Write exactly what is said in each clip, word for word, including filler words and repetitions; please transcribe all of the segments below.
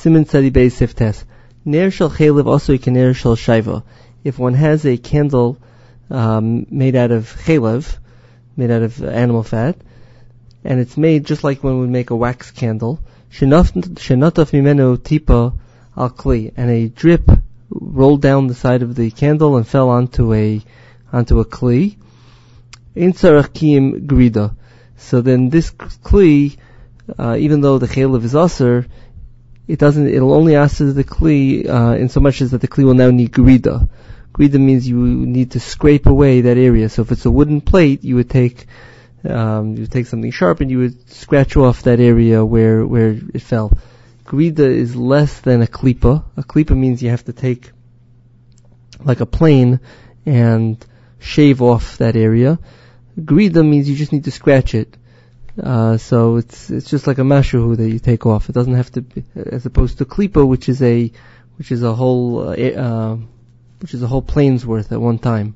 Siman Tzadi Beis Siftes. Ner shel chaylev also kener shel shaiva. If one has a candle um, made out of chaylev, made out of animal fat, and it's made just like when we make a wax candle, shenataf mimenu tipa al kli, and a drip rolled down the side of the candle and fell onto a onto a kli. Ein tzarech kiyum grida. So then this kli, uh, even though the chaylev is aser, it doesn't. It'll only aser the kli uh, in so much as that the kli will now need grida. Grida means you need to scrape away that area. So if it's a wooden plate, you would take um, you would take something sharp and you would scratch off that area where where it fell. Grida is less than a klipa. A klipa means you have to take like a plane and shave off that area. Grida means you just need to scratch it. Uh, so it's it's just like a mashahu that you take off. It doesn't have to be, as opposed to klipa, which is a which is a whole uh, uh, which is a whole plane's worth at one time.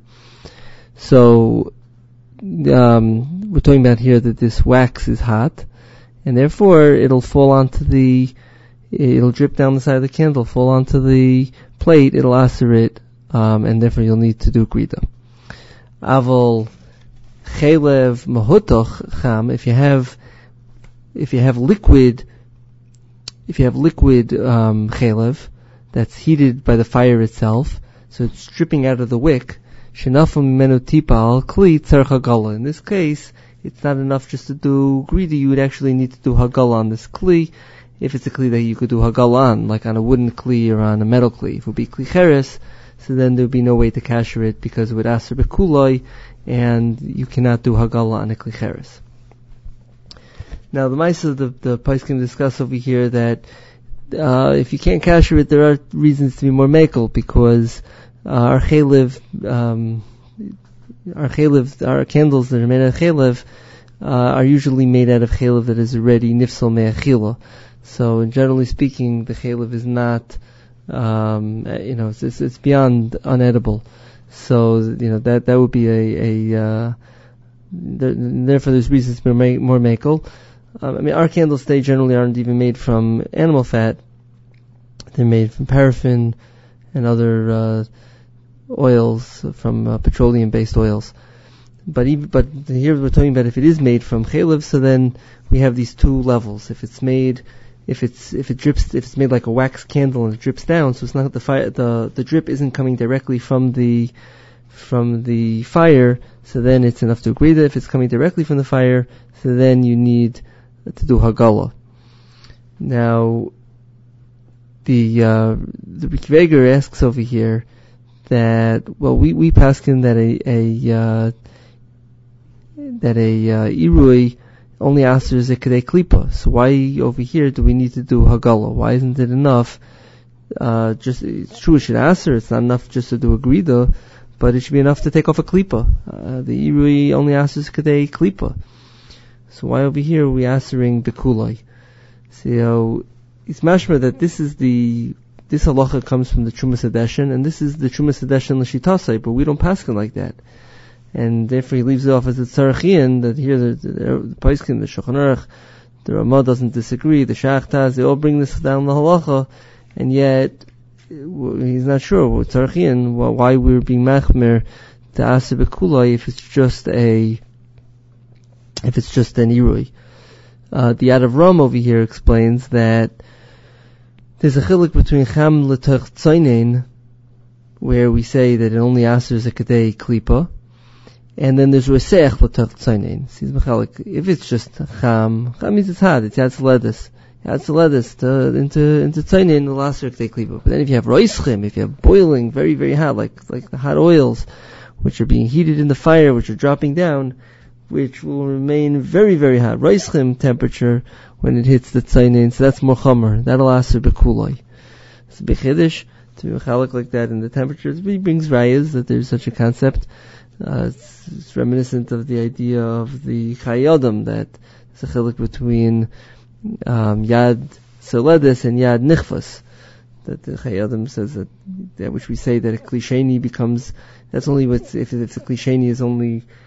So um, we're talking about here that this wax is hot, and therefore it'll fall onto the it'll drip down the side of the candle, fall onto the plate. It'll aser it, um, and therefore you'll need to do grida. Aval chaylev mahutoch cham. If you have, if you have liquid, if you have liquid um, chaylev that's heated by the fire itself, so it's dripping out of the wick. Shenafum menu tipal kli tzarech hagala. In this case, it's not enough just to do grida. You would actually need to do hagala on this kli. If it's a kli that you could do hagala on, like on a wooden kli or on a metal kli, if it would be kli cheres, so then there would be no way to kasher it because it would aser bekuloi, and you cannot do hagala on a kli cheres. Now the ma'aseh the the poskim discuss over here that uh, if you can't kasher it, there are reasons to be more mekel, because uh, our chaylev, um, our chaylev, our candles that are made out of chaylev uh, are usually made out of chaylev that is already nifsal me'achila. So generally speaking, the chaylev is not, um, you know, it's, it's, it's beyond unedible. So, you know, that, that would be a, a, uh, there, therefore there's reasons to be more makel. Um, I mean, our candles today generally aren't even made from animal fat. They're made from paraffin and other, uh, oils, from uh, petroleum-based oils. But even, but here we're talking about if it is made from chaylev, so then we have these two levels. If it's made, if it's if it drips, if it's made like a wax candle and it drips down, so it's not the fire, the the drip isn't coming directly from the from the fire, so then it's enough to agree that if it's coming directly from the fire, so then you need to do hagala. Now, the uh, the Riki Veger asks over here that, well, we we paskin that a a uh, that a uh, irui only asers a kedei klipa. So why over here do we need to do hagala? Why isn't it enough? Uh, just it's true it should aser. It's not enough just to do a grida, but it should be enough to take off a klipa. Uh, the irui only asers kedei klipa. So why over here are we asering bekulai? So it's mashma that this is the this halacha comes from the Trumas Hadeshin, and this is the Trumas Hadeshin l'shitasai, but we don't paskin like that. And therefore he leaves it off as a tzarachian, that here the, the, the Paiskin, the Shulchan Aruch, the Ramah doesn't disagree, the Shach Taz, they all bring this down the halacha, and yet he's not sure, what tzarachian, why we're being machmer to aser bekulai if it's just a, if it's just an irui. Uh, the Yad of Ram over here explains that there's a chiluk between cham l'tach tzainin, where we say that it only asers a kedei klipa, and then there's Resech l'tach tzainin. If it's just cham, cham means it's hot, it's yatz ledis. Yatz ledis to, into, into tzainin, the laser kedei klipa. But then if you have roischim, if you have boiling, very, very hot, like, like the hot oils, which are being heated in the fire, which are dropping down, which will remain very, very hot, roischim temperature, when it hits the tzainin, so that's more chomer. That'll aser bekulai. It's a big chiddush to be mechalik like that in the temperature. It really brings rayas that there's such a concept. Uh, it's, it's reminiscent of the idea of the chayodam, that it's a chiluk between um, yad seledis and yad nichvas. That the chayodam says that, that which we say that a klisheni becomes, that's only what, if, if the klisheni is only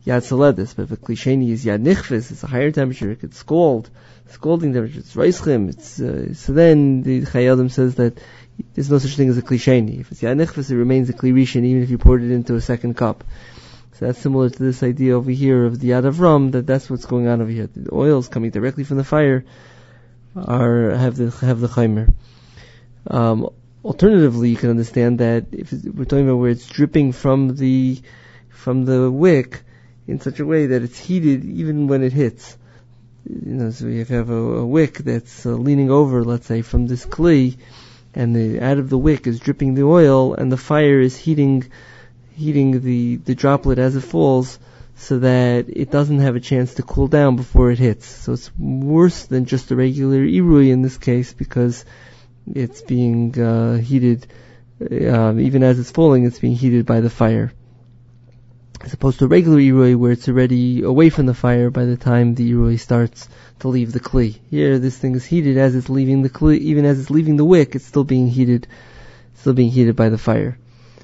Yad Saledis. But if a Kli Sheni is Yad Nichvis, it's a higher temperature, it could scald, scalding temperature, it's Reischim, it's, uh, so then the Chayei Adam says that there's no such thing as a Kli Sheni. If it's Yad Nichvis, it remains a Kli Rishon, even if you poured it into a second cup. So that's similar to this idea over here of the Yad Avram, that that's what's going on over here. The oils coming directly from the fire are, have the, have the Chaimer. Um, alternatively, you can understand that if we're talking about where it's dripping from the, from the wick in such a way that it's heated even when it hits. You know, so if you have a, a wick that's uh, leaning over, let's say, from this Kli, and the, out of the wick is dripping the oil, and the fire is heating, heating the, the droplet as it falls, so that it doesn't have a chance to cool down before it hits. So it's worse than just a regular irui in this case, because it's being uh, heated, um, even as it's falling, it's being heated by the fire. As opposed to a regular irui where it's already away from the fire by the time the irui starts to leave the Kli. Here, this thing is heated as it's leaving the Kli, even as it's leaving the wick, it's still being heated, still being heated by the fire.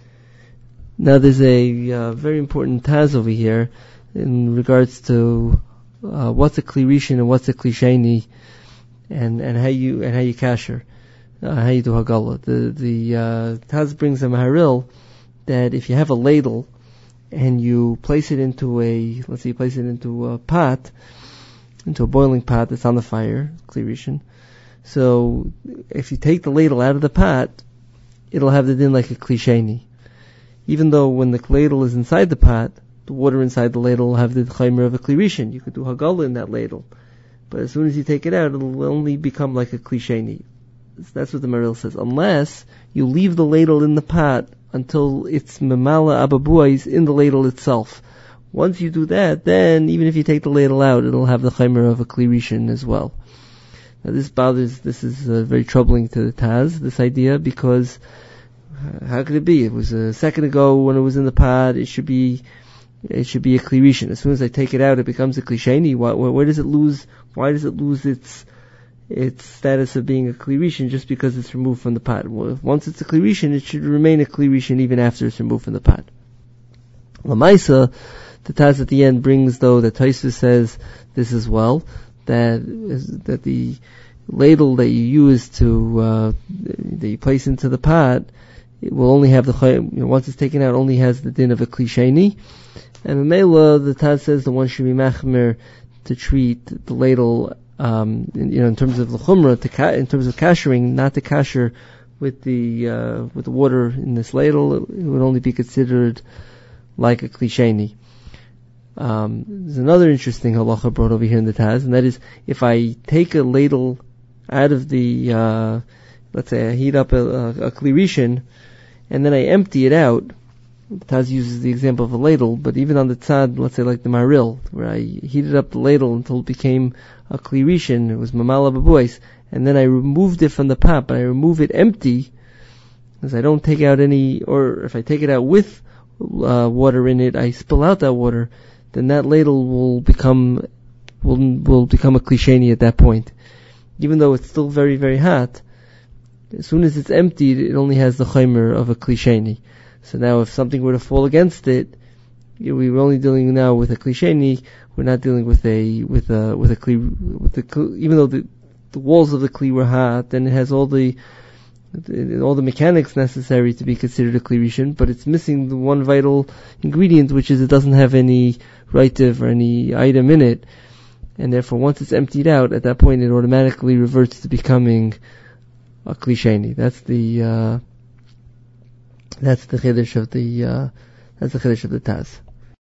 Now there's a uh, very important taz over here in regards to uh, what's a Kli Rishon and what's a Kli Sheni, and and how you and how you kasher, uh, how you do hagala. The the uh, taz brings a maharil that if you have a ladle and you place it into a, let's say you place it into a pot, into a boiling pot that's on the fire, Kli Rishon. So if you take the ladle out of the pot, it'll have the din like a Kli Sheni. Even though when the ladle is inside the pot, the water inside the ladle will have the chaymer of a Kli Rishon. You could do hagala in that ladle. But as soon as you take it out, it'll only become like a Kli Sheni. That's what the Maril says. Unless you leave the ladle in the pot until it's memala ababuais in the ladle itself. Once you do that, then even if you take the ladle out, it'll have the chaymer of a Kli Rishon as well. Now this bothers, this is uh, very troubling to the Taz, this idea, because uh, how could it be? It was a second ago when it was in the pot, it should be, it should be a Kli Rishon. As soon as I take it out, it becomes a Kli Sheni. Why, where, where does it lose, why does it lose its, its status of being a Kli Rishon just because it's removed from the pot? Well, once it's a Kli Rishon, it should remain a Kli Rishon even after it's removed from the pot. Lamaisa, the Taz at the end brings though that Tosfos says this as well, that that the ladle that you use to uh, that you place into the pot, it will only have the, you know, once it's taken out, only has the din of a Kli Sheni. And Memela, the Taz says the one should be machmer to treat the ladle, um, in, you know, in terms of the chumrah, to ka- in terms of kashering, not to kasher with the uh, with the water in this ladle. It would only be considered like a Kli Sheni. Um, there's another interesting halacha brought over here in the Taz, and that is if I take a ladle out of the, uh, let's say I heat up a, a, a Kli Rishon, and then I empty it out. The Taz uses the example of a ladle, but even on the tzad, let's say like the Maril, where I heated up the ladle until it became a Kli Rishon, it was mamala babois, and then I removed it from the pot, but I remove it empty, because I don't take out any, or if I take it out with uh, water in it, I spill out that water, then that ladle will become will will become a Kli Sheni at that point. Even though it's still very, very hot, as soon as it's emptied, it only has the chaymer of a Kli Sheni. So now if something were to fall against it, we were only dealing now with a Kli Sheni, we're not dealing with a with a with a Kli, with the, even though the the walls of the Kli were hot, then it has all the all the mechanics necessary to be considered a Kli Rishon, but it's missing the one vital ingredient, which is it doesn't have any reitiv or any item in it, and therefore once it's emptied out, at that point it automatically reverts to becoming a Kli Sheni. That's the uh, that's the chiddush of the uh, that's the chiddush of the Taz.